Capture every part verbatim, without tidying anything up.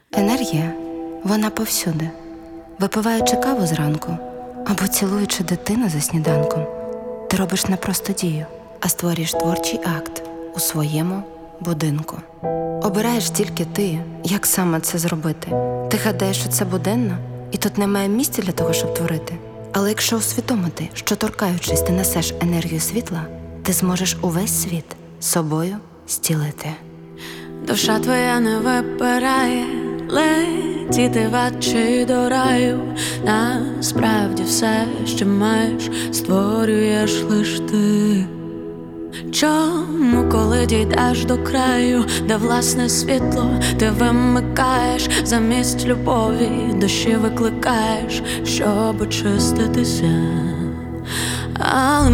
Енергія, вона повсюди. Випиваючи каву зранку або цілуючи дитину за сніданком, ти робиш не просто дію, а створюєш творчий акт у своєму будинку. Обираєш тільки ти, як саме це зробити. Ти гадаєш, що це буденно, і тут немає місця для того, щоб творити. Але якщо усвідомити, що торкаючись ти несеш енергію світла, ти зможеш увесь світ собою зцілити. Душа твоя не вибирає летіти в ад чи до раю. Насправді все, що маєш, створюєш лиш ти. Чому, коли дійдеш до краю, де власне світло ти вимикаєш, замість любові душі викликаєш, щоб очиститися? Але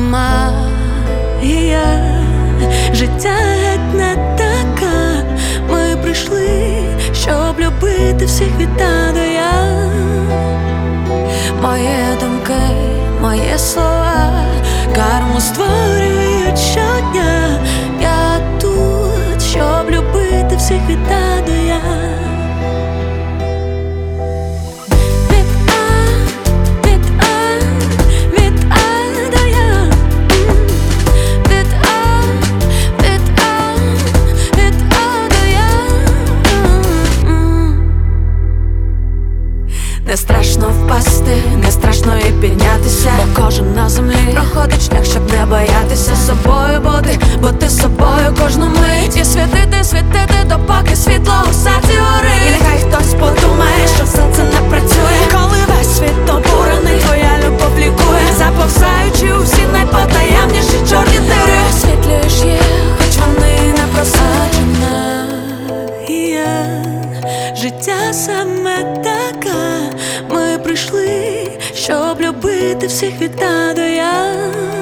магія життя геть не така. Ми прийшли, щоб любити всіх від А до Я. Мої думки, мої слова карму створюють щодня. Я тут, щоб любити всіх від А до Я. Не страшно впасти, не страшно і піднятися, бо кожен на землі проходить шлях, щоб не боятися собою бути, бути собою кожну мить і світити, світити, допоки світло у серці горить. І нехай хтось подумає, що все це не працює, коли весь світ обурений, твоя любов лікує, заповзаючи у всі найпотаємніші чорні дири. Освітлюєш їх, хоч вони не просаджена. Є життя саме така. Ми прийшли, щоб любити всіх від А до Я.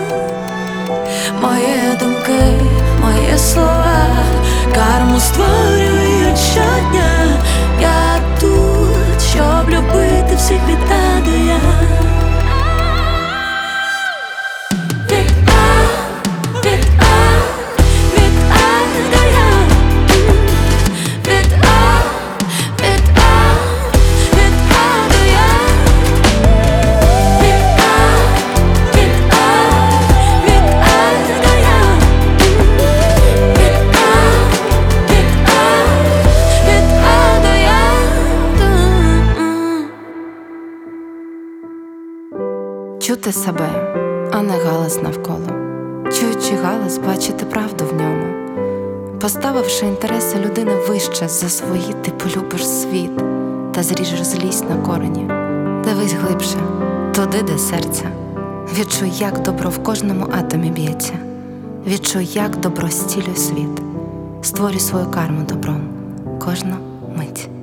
Мої думки, мої слова карму створюють щодня. Я тут, щоб любити всіх від А до Я. Чути себе, а не галас навколо. Чуючи галас, бачити правду в ньому. Поставивши інтереси людини вище за свої, ти полюбиш світ та зріжеш злість на корені. Дивись глибше, туди, де серця. Відчуй, як добро в кожному атомі б'ється. Відчуй, як добро зцілює світ. Створюй свою карму добром кожну мить.